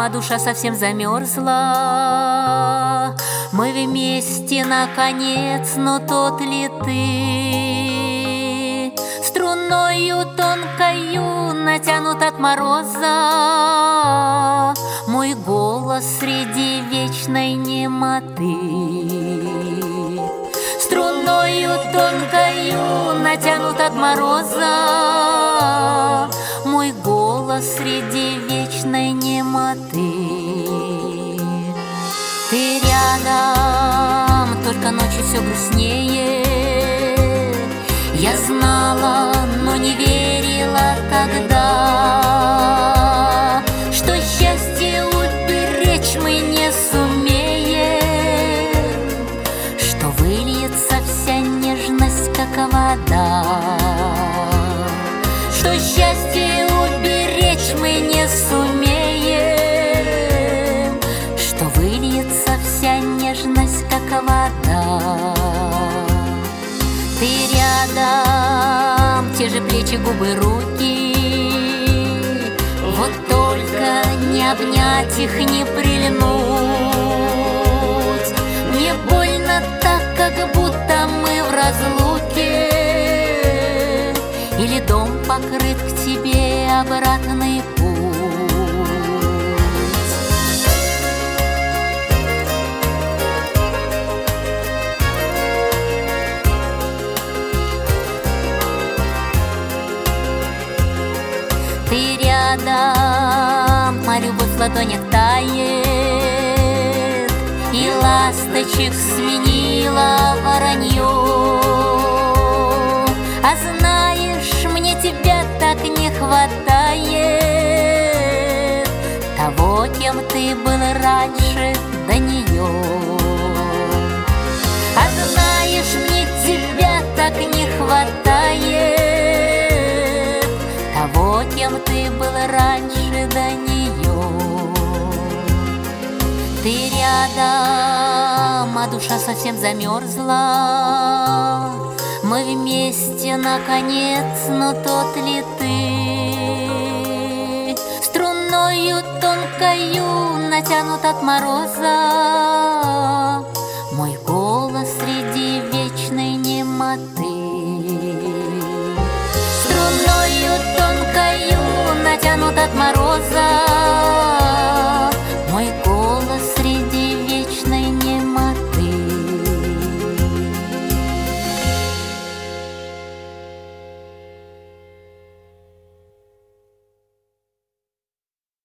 а душа совсем замерзла. Мы вместе, наконец, но тот ли ты? Струною тонкою натянут от мороза мой голос среди вечной немоты. Струною тонкою натянут от мороза мой голос среди вечной немоты. Ты рядом, только ночью все грустнее. Я знала, но не верила тогда, что счастье уберечь мы не сумеем, что выльется вся нежность, как вода. Что счастье уберечь мы не сумеем, что выльется вся нежность, как вода. Ты рядом, те же плечи, губы, руки, вот только не обнять их, не прильнуть. Мне больно так, как будто мы в разлуке, или дом покрыт к тебе обратный путь. Ты рядом, а любовь в ладонях тает, и ласточек сменила воронье. А знаешь, мне тебя так не хватает, того, кем ты был раньше до нее. А знаешь, мне тебя так не хватает, того, кем ты был раньше до нее. Ты рядом, а душа совсем замерзла. Мы вместе, наконец, но тот ли ты? Струною тонкою натянут от мороза мой голос среди вечной немоты. Струною тонкою натянут от мороза мой голос среди